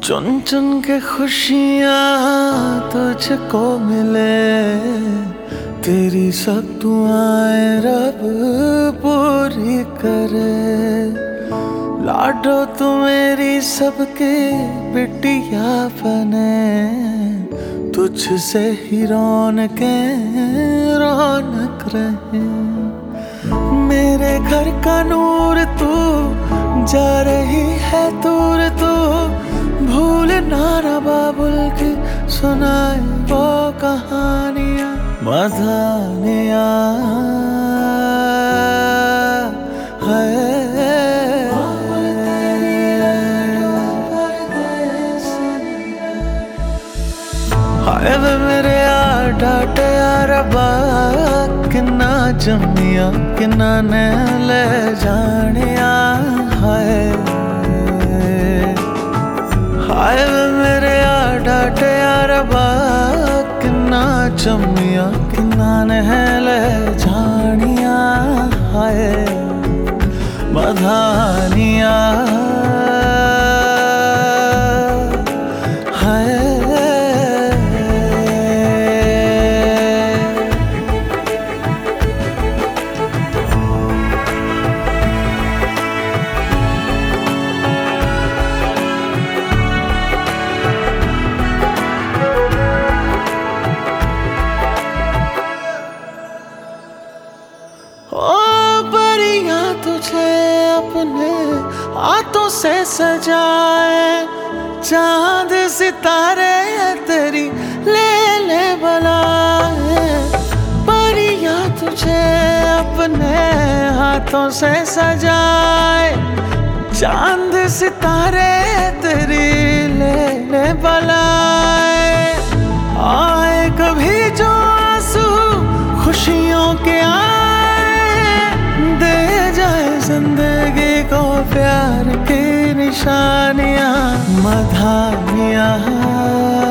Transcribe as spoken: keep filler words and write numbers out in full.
चुन चुन के खुशियाँ तुझको मिले, तेरी सब दुआएं रब पूरी करे। लाडो तू मेरी सबके बिटिया बने, तुझसे ही रौनकें रौनक रहे। मेरे घर का नूर तू, जा रही है दूर तू, भूल ना ना बाबुल की सुनाए वो कहानियाँ मधानियाँ है। हाय वे मेरे यार डाटे यार बा, किन्ना जमिया किन्ना ने ले जानिया। हाय हाय वे मेरे यार डाटे यार बा, किन्ना जमिया किन्ना ने ले जानिया। हाय मधानिया अपने हाथों से सजाए, चांद सितारे तेरी ले ले बुलाए। परियां तुझे अपने हाथों से सजाए, चांद सितारे तेरी ले ले बुलाए। आए कभी जो आंसू खुशियों के आए, दे जाए जिंदगी को प्यार की निशानियाँ मधानियाँ।